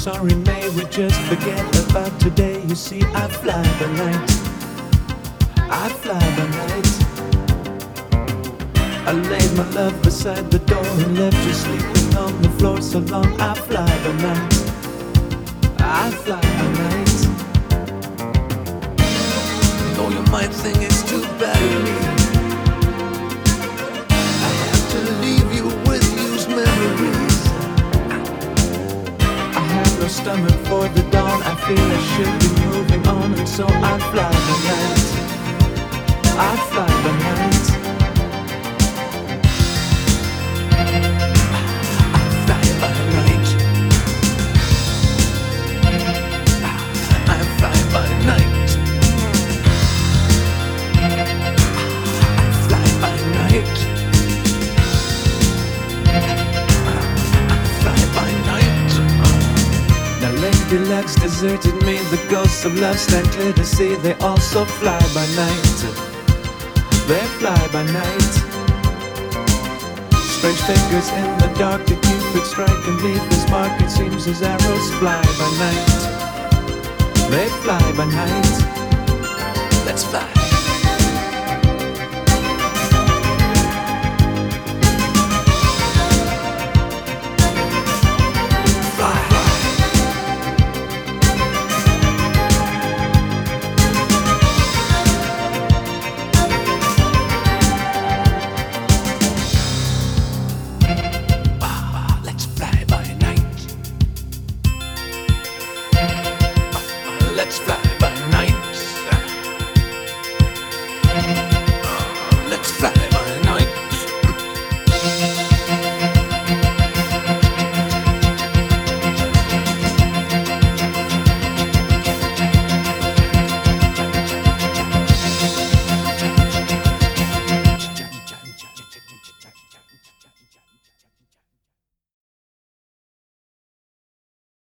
sorry, may we just forget about today? You see, I fly by night, I fly by night. I laid my love beside the door and left you sleeping on the floor so long. I fly by night, I fly by night. Though you might think it's too bad of me, I have to leave you with used memories. I have no stomach for the dawn. I feel I should be moving on, and so I fly by night, I fly by night. Relax, deserted me. The ghosts of love stand clear to see. They also fly by night, they fly by night. Strange fingers in the dark that Cupid strike and leave his mark. It seems his arrows fly by night, they fly by night. Let's fly. Let's fly.